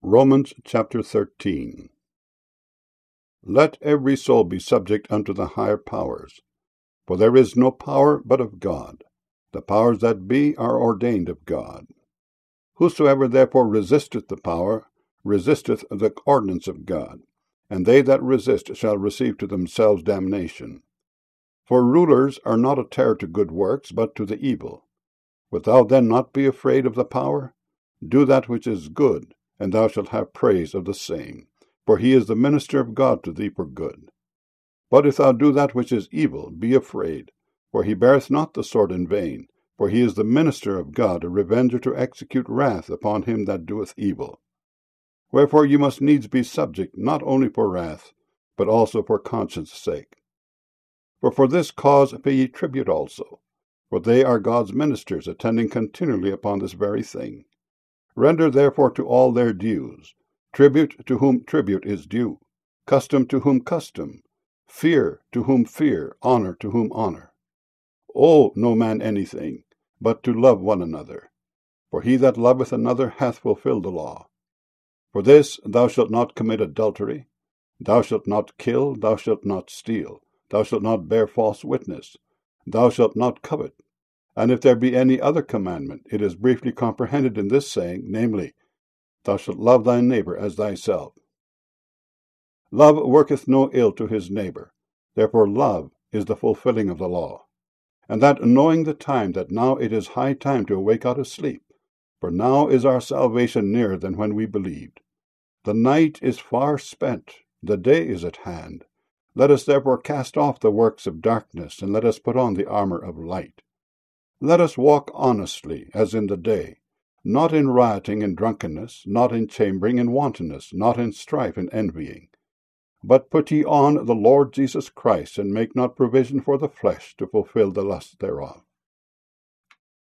Romans chapter 13. Let every soul be subject unto the higher powers, for there is no power but of God. The powers that be are ordained of God. Whosoever therefore resisteth the power, resisteth the ordinance of God, and they that resist shall receive to themselves damnation. For rulers are not a terror to good works, but to the evil. Wilt thou then not be afraid of the power? Do that which is good, and thou shalt have praise of the same, for he is the minister of God to thee for good. But if thou do that which is evil, be afraid, for he beareth not the sword in vain, for he is the minister of God, a revenger to execute wrath upon him that doeth evil. Wherefore you must needs be subject, not only for wrath, but also for conscience' sake. For this cause pay ye tribute also, for they are God's ministers, attending continually upon this very thing. Render therefore to all their dues, tribute to whom tribute is due, custom to whom custom, fear to whom fear, honor to whom honor. Owe no man anything, but to love one another. For he that loveth another hath fulfilled the law. For this, thou shalt not commit adultery, thou shalt not kill, thou shalt not steal, thou shalt not bear false witness, thou shalt not covet. And if there be any other commandment, it is briefly comprehended in this saying, namely, thou shalt love thy neighbor as thyself. Love worketh no ill to his neighbor, therefore love is the fulfilling of the law. And that knowing the time, that now it is high time to awake out of sleep, for now is our salvation nearer than when we believed. The night is far spent, the day is at hand. Let us therefore cast off the works of darkness, and let us put on the armor of light. Let us walk honestly, as in the day, not in rioting and drunkenness, not in chambering and wantonness, not in strife and envying. But put ye on the Lord Jesus Christ, and make not provision for the flesh to fulfill the lust thereof.